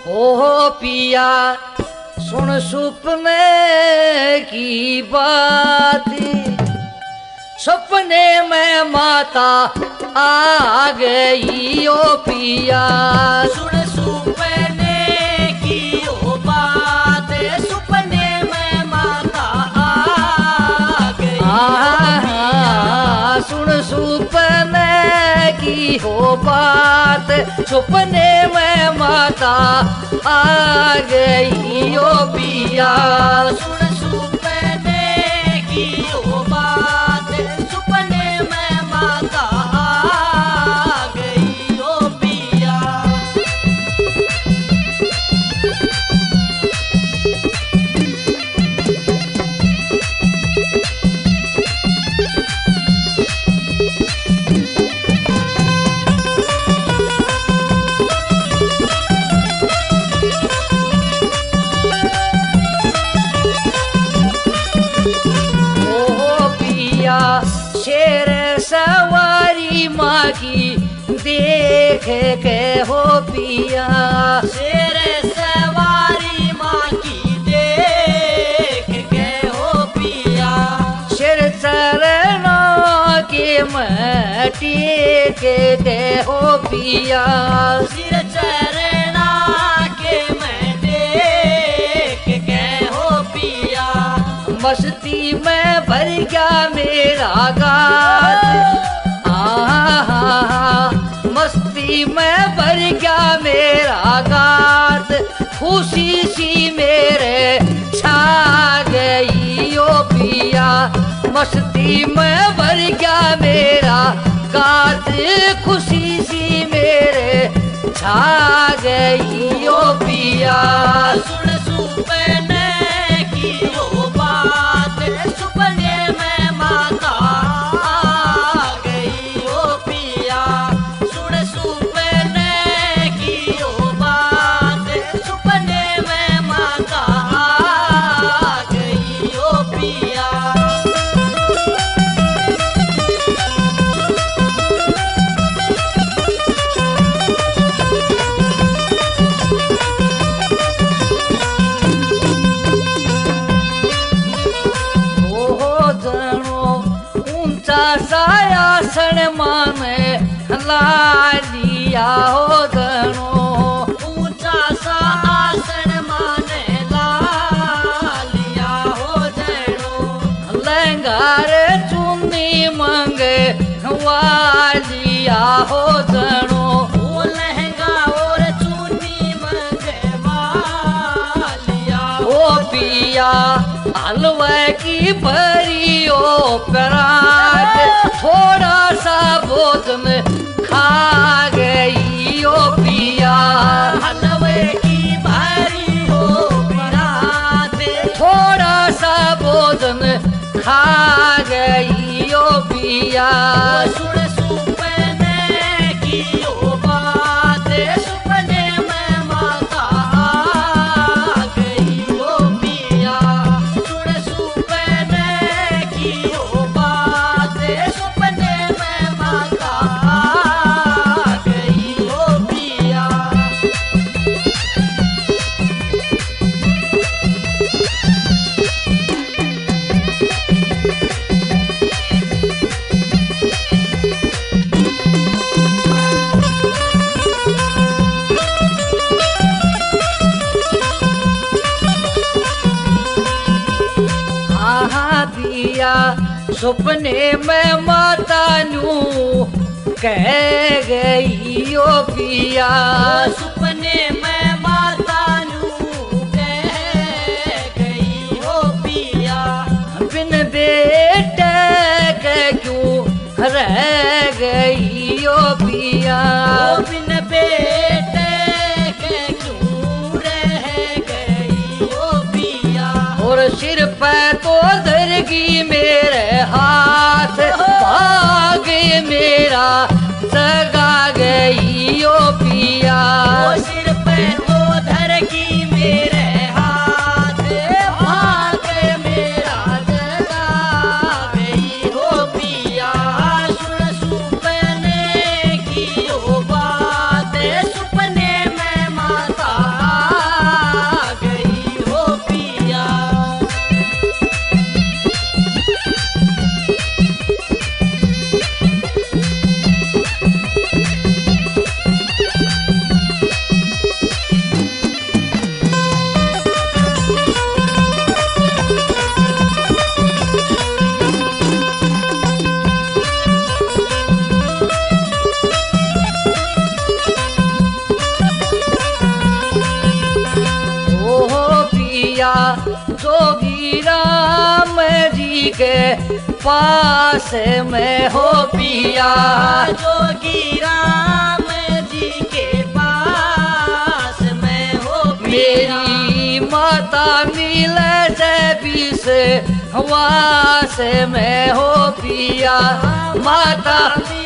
ओ पिया सुन सपने की बात, सपने में माता आ गई ओ पिया। सुन सपने की ओ बात, सपने में माता आ गई ओ पिया। सुन सपने की हो बात, सपने में माता आ गई ओ पिया। सुन सपने की ओ बात, सपने में माता आ गई ओ पिया। शेर सवारी माँ की देख के हो पिया। शेर सवारी माँ की देख के हो पिया। शेर चरणों के मटी के हो पिया। सिर चरणा के मैं देख के हो पिया। मस्ती में भर गया मेरा गात, मस्ती में भर गया मेरा गात। खुशी सी मेरे छा गई ओ पिया। मस्ती में भर गया मेरा गात, खुशी सी मेरे छा गई ओ पिया। सुन सपने की ओ बात, सपने में माता आ गई ओ पिया। सुन सपने की ओ बात, सपने में माता आ गई ओ पिया। सायासन माने ला लिया हो धनो। ऊंचा सा आसन माने ला लिया हो धनो। लंगार चुन्नी मंगे वालिया हो धनो। वो लहंगा और चुन्नी मंगवा लिया ओ पिया हलवा की भरी ओ परात, थोड़ा सा भोजन खा गई ओ पिया। हलवे की भारी हो परात, थोड़ा सा भोजन खा गई ओ पिया। सुन सपने की ओ बात, सपने में माता आ गई ओ पिया। सुन सपने की ओ बात, सपने में माता आ गई ओ पिया। पिया सपने में माता नू कह गई ओ पिया। सपने में माता नू कह गई ओ पिया। बिन बेटे के क्यों रह गई ओ पिया। बिन बेटे के क्यों रह गई ओ पिया। और सिर पे तो दरगी मेरे हाथ, भाग मेरा जगा गई ओ पिया। सिर पे तो धरगी मेरे हाथ, भाग मेरा जगा गई ओ पिया। सुन सपने की ओ बात, के पास में हो पिया। जोगी राम जी के पास में हो पिया। मेरी माता मिल बीस वास में हो पिया। माता